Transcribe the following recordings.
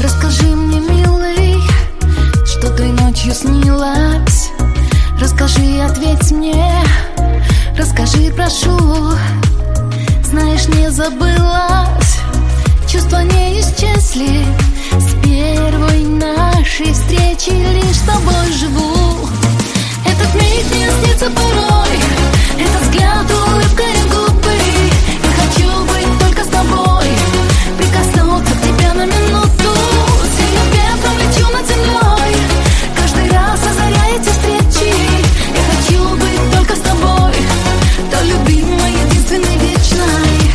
Расскажи мне, милый, что той ночью снилось. Расскажи, ответь мне, расскажи, прошу. Знаешь, не забылась, чувства не исчезли. С первой нашей встречи лишь с тобой живу. Этот миг мне снится порой, этот взгляд, улыбка и губы. Я хочу быть только с тобой, прикоснуться к тебе на минуту. Сильным ветром лечу над землей, каждый раз озаряя эти встречи. Я хочу быть только с тобой, той любимой, единственной, вечной.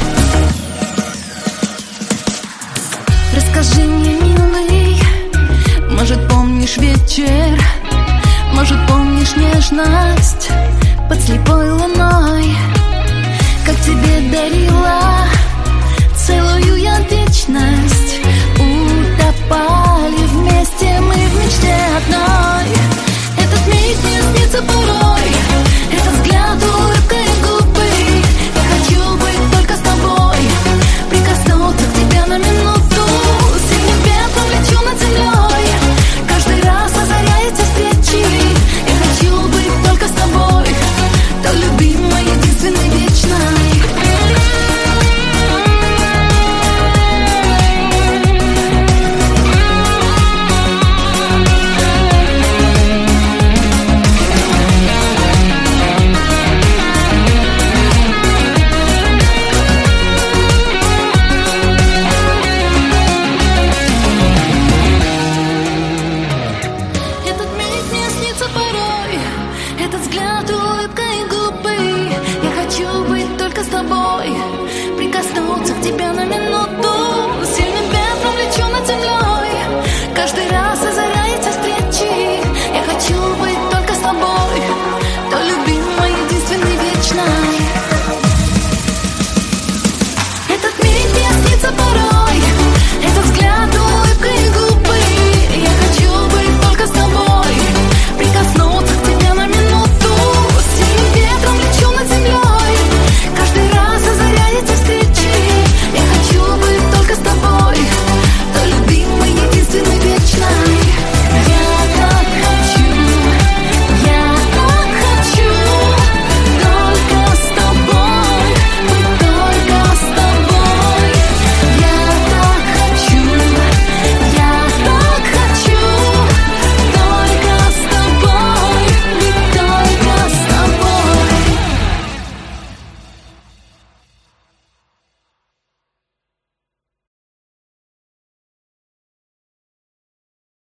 Расскажи мне, милый, может, помнишь вечер, может, помнишь нежность под слепой луной, как тебе дарила целую я вечность.